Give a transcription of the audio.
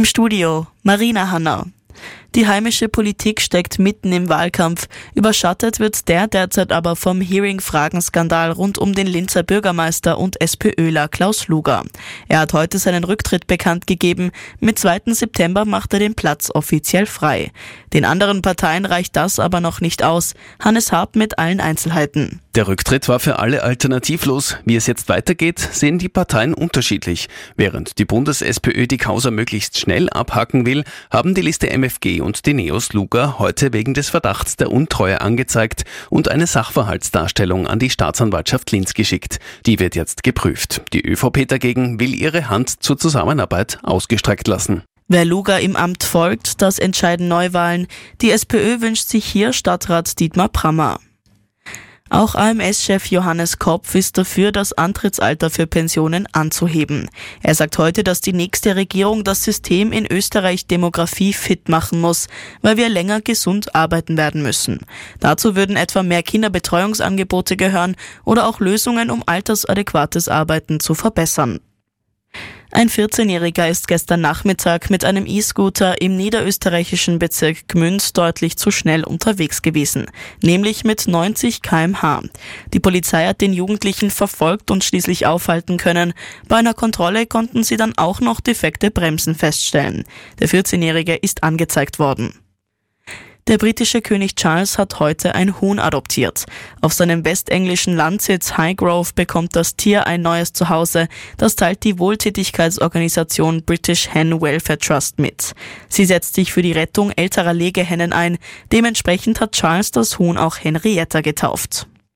Studio Marina Hanna. Die heimische Politik steckt mitten im Wahlkampf. Überschattet wird der derzeit aber vom Hearing-Fragenskandal rund um den Linzer Bürgermeister und SPÖler Klaus Luger. Er hat heute seinen Rücktritt bekannt gegeben. Mit 2. September macht er den Platz offiziell frei. Den anderen Parteien reicht das aber noch nicht aus. Hannes Harp mit allen Einzelheiten. Der Rücktritt war für alle alternativlos. Wie es jetzt weitergeht, sehen die Parteien unterschiedlich. Während die Bundes-SPÖ die Causa möglichst schnell abhaken will, haben die Liste MFG und die Neos Luger heute wegen des Verdachts der Untreue angezeigt und eine Sachverhaltsdarstellung an die Staatsanwaltschaft Linz geschickt. Die wird jetzt geprüft. Die ÖVP dagegen will ihre Hand zur Zusammenarbeit ausgestreckt lassen. Wer Luger im Amt folgt, das entscheiden Neuwahlen. Die SPÖ wünscht sich hier Stadtrat Dietmar Brammer. Auch AMS-Chef Johannes Kopf ist dafür, das Antrittsalter für Pensionen anzuheben. Er sagt heute, dass die nächste Regierung das System in Österreich demografiefit machen muss, weil wir länger gesund arbeiten werden müssen. Dazu würden etwa mehr Kinderbetreuungsangebote gehören oder auch Lösungen, um altersadäquates Arbeiten zu verbessern. Ein 14-Jähriger ist gestern Nachmittag mit einem E-Scooter im niederösterreichischen Bezirk Gmünd deutlich zu schnell unterwegs gewesen, nämlich mit 90 km/h. Die Polizei hat den Jugendlichen verfolgt und schließlich aufhalten können. Bei einer Kontrolle konnten sie dann auch noch defekte Bremsen feststellen. Der 14-Jährige ist angezeigt worden. Der britische König Charles hat heute ein Huhn adoptiert. Auf seinem westenglischen Landsitz Highgrove bekommt das Tier ein neues Zuhause. Das teilt die Wohltätigkeitsorganisation British Hen Welfare Trust mit. Sie setzt sich für die Rettung älterer Legehennen ein. Dementsprechend hat Charles das Huhn auch Henrietta getauft.